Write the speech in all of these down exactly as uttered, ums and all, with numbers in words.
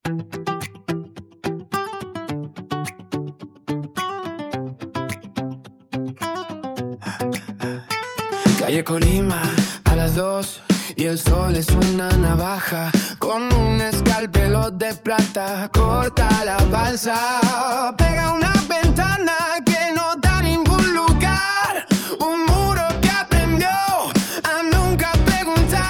Calle Colima a las dos y el sol es una navaja con un escalpelo de plata. Corta la balsa, pega una ventana que no da ningún lugar. Un muro que aprendió a nunca preguntar.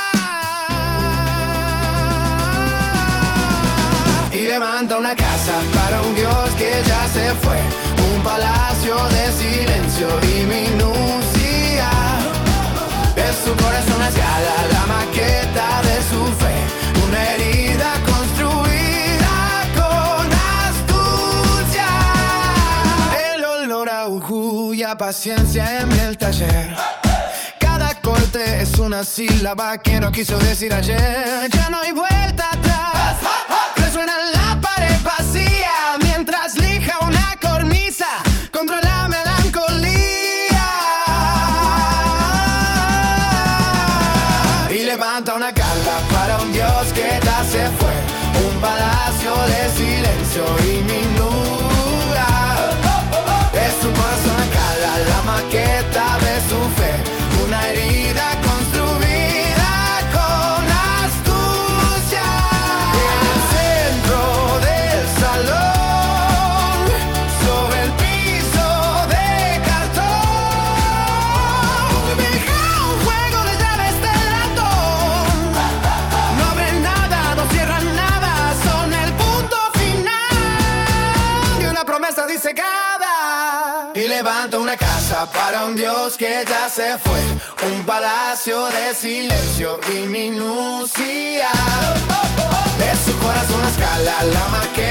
Y levanta una casa para un Dios que ya se fue. Un palacio de silencio y minucia. Es su corazón a escala, la maqueta de su fe. Una herida construida con astucia. El olor a ujú y a paciencia en el taller. Cada corte es una sílaba que no quiso decir ayer. Ya no hay vuelta atrás. Resuena la pared vacía mientras lija una cornisa contra la melancolía. Levanta una carga para un Dios que ya se fue. Un palacio de silencio y minucia. Es su corazón a cala, la maqueta de su fe. Una herida construida con astucia. En el centro del salón, sobre el piso de cartón, deja un juego de llaves de promesa disecada. Y levanta una casa para un Dios que ya se fue. Un palacio de silencio y minucia. De su corazón a escala la maqueta